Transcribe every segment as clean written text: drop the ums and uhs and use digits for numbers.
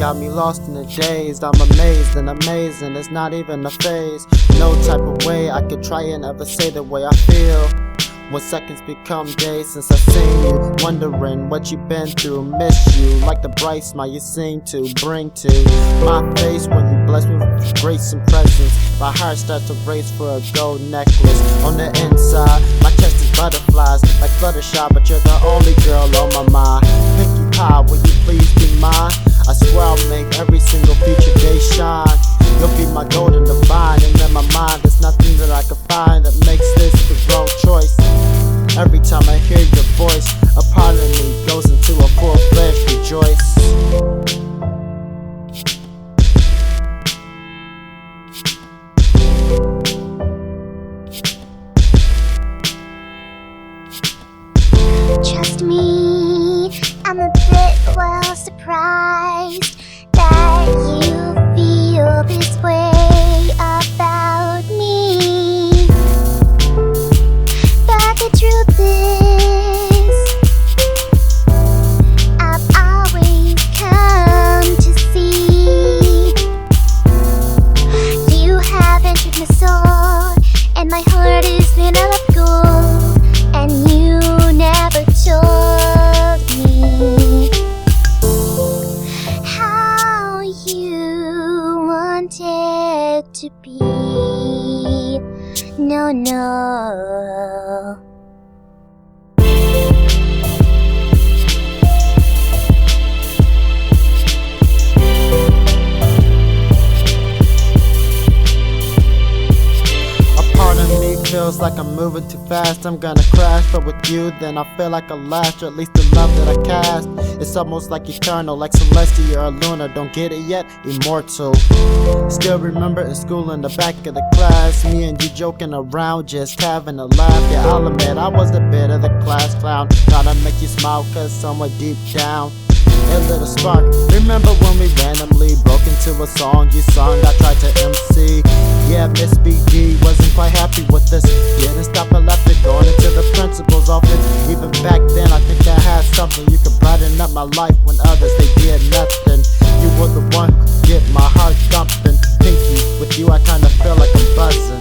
got me lost in the daze. I'm amazed and amazing, it's not even a phase. No type of way I could try and ever say the way I feel. When seconds become days since I seen you, wondering what you've been through. Miss you like the bright smile you seem to bring to my face when you bless me with grace and presence. My heart starts to race for a gold necklace. On the inside, my chest is butterflies like Fluttershy, but you're the only girl on my mind. Pinkie Pie, will you please be mine? I swear I'll make every single future day shine. You'll be my golden divine, and in my mind there's nothing that I can find that makes this the wrong choice. Every time I hear your voice, a part of me goes into a full-fledged rejoice. Trust me, I'm a bit well surprised that you feel this way about me. But the truth is, I've always come to see you have entered my soul, and my heart is made of gold, and you never told me how you wanted to be. No, no. Feels like I'm moving too fast, I'm gonna crash. But with you, then I feel like I'll last, or at least the love that I cast. It's almost like eternal, like Celestia or Luna. Don't get it yet? Immortal. Still remember in school in the back of the class, me and you joking around, just having a laugh. Yeah, I'll admit I was a bit of the class clown, trying to make you smile cause somewhere deep down a little spark. Remember when we randomly broke into a song you sung? I tried to MC. Yeah, Miss BD wasn't quite happy with this. Didn't stop or left it, going into the principal's office. Even back then I think I had something. You could brighten up my life when others they did nothing. You were the one who could get my heart thumping. Pinky, with you I kinda feel like I'm buzzing.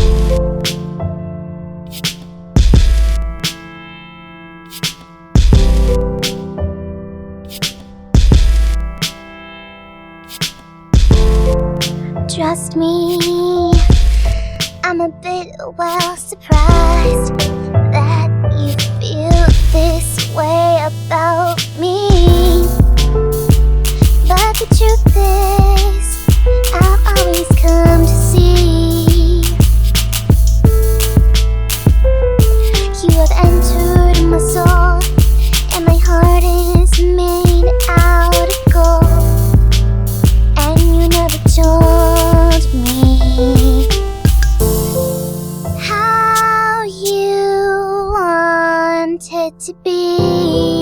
Trust me, I'm a bit well surprised that you feel this way about me. But the truth is, I've always come to see you have entered my soul, and my heart is made out of gold, and you never told me how you wanted to be.